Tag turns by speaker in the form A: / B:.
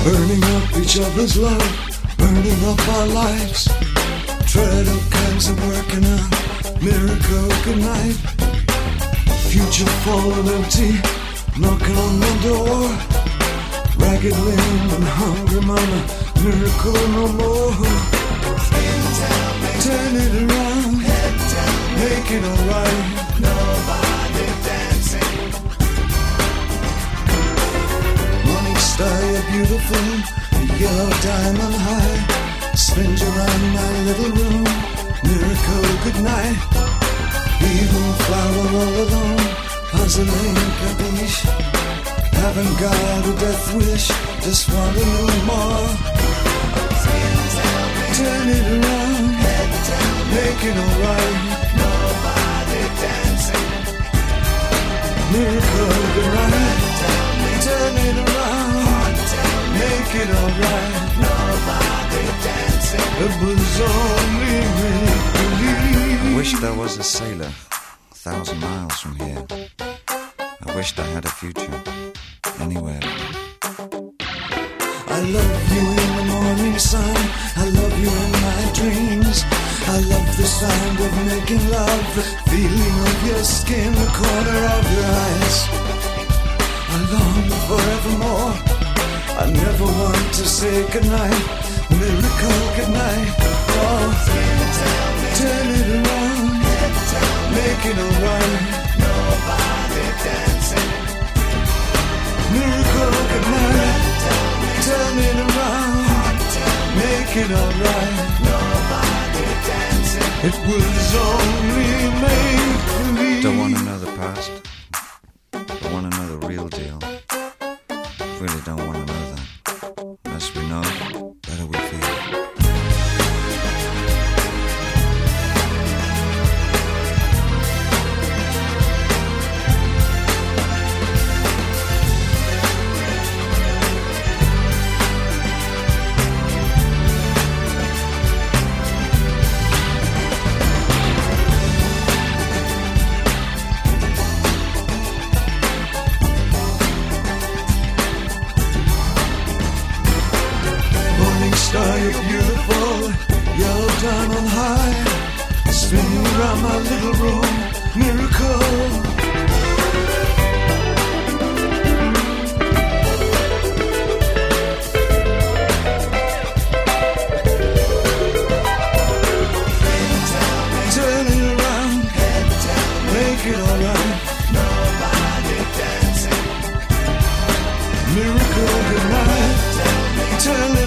A: burning up each other's love, burning up our lives. Tread up kinds of working out, miracle goodnight. Future full of empty, knocking on the door. Ragged limb and hungry mama, miracle no more. Turn it around, make it alright. Nobody dancing. Morning star, you're beautiful, a yellow diamond high. Spins around my little room, miracle good night. Even flower all alone, puzzling capiche. Haven't got a death wish, just want a little more. Turn it around, make it alright. Nobody dancing. Miracle good night. Turn it around, make it alright. Nobody dancing. It was only make-believe.
B: I wished I was a sailor, 1,000 miles from here. I wished I had a future, anywhere.
A: I love you in the morning sun, I love you in my dreams. I love the sound of making love, the feeling of your skin, the corner of your eyes. I long forevermore, I never want to say goodnight. Miracle goodnight. Oh, turn it around, make it alright. Nobody dancing. Miracle goodnight. Turn it around, make it alright. Nobody dancing. It was only make-believe.
B: Don't want to know the past. Don't want to know the real deal. Really don't want to know that. Less we know, better we feel.
A: Star, you're beautiful, yellow diamond high, spinning around my little room, miracle. Turn it around, make it alright. Nobody dancing. Miracle, good night. Turn